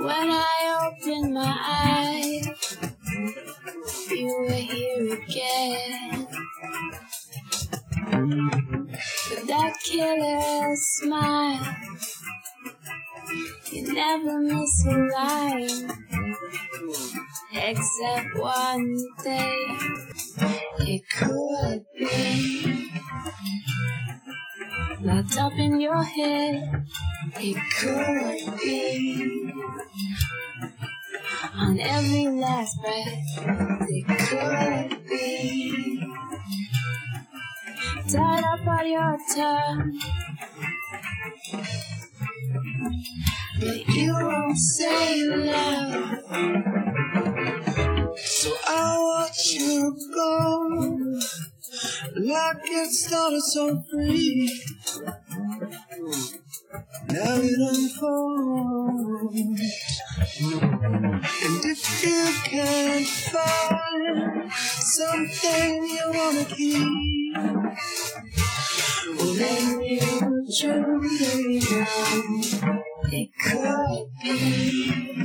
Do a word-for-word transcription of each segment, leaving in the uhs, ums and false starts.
When I opened my eyes, you were here again. With that killer smile, you never miss a line, except one day. It could be locked up in your head. It could be on every last breath. It could be tied up on your tongue, but you won't say love. So I watch you go, like it started so free. Now it unfolds, and if you can find something you wanna keep, well then you truly know. It could be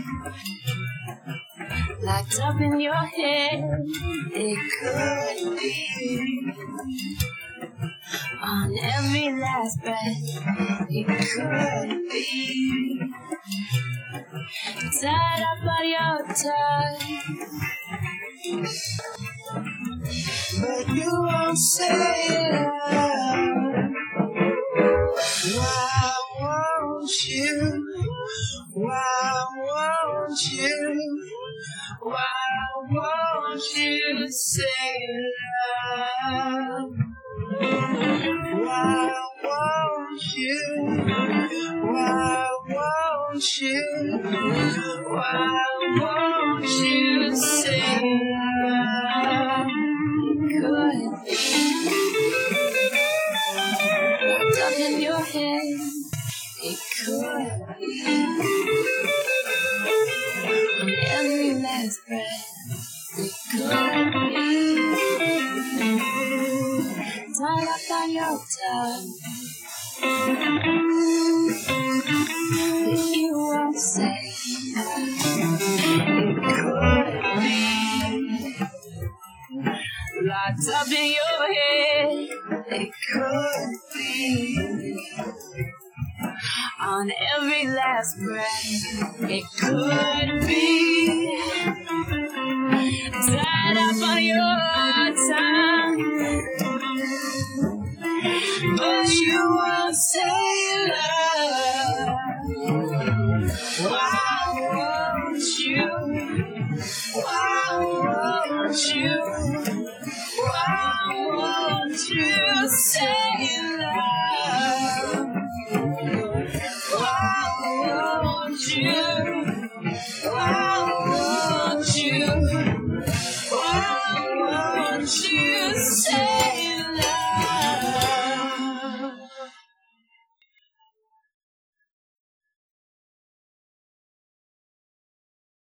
locked up in your head. It could be on every last breath. It could be tied up on your tongue, but you won't say it. Why won't you? Why won't you? Why won't you say love? Why won't you? Why won't you? Why won't you say love? it could be locked up in your head. It could be on every last breath. It could be tied up on your tongue, but you won't say. It could be locked up in your head. It could be on every last breath. It could be tied up on your tongue, but you won't say love. Why won't you? Why won't you? Why won't you say love?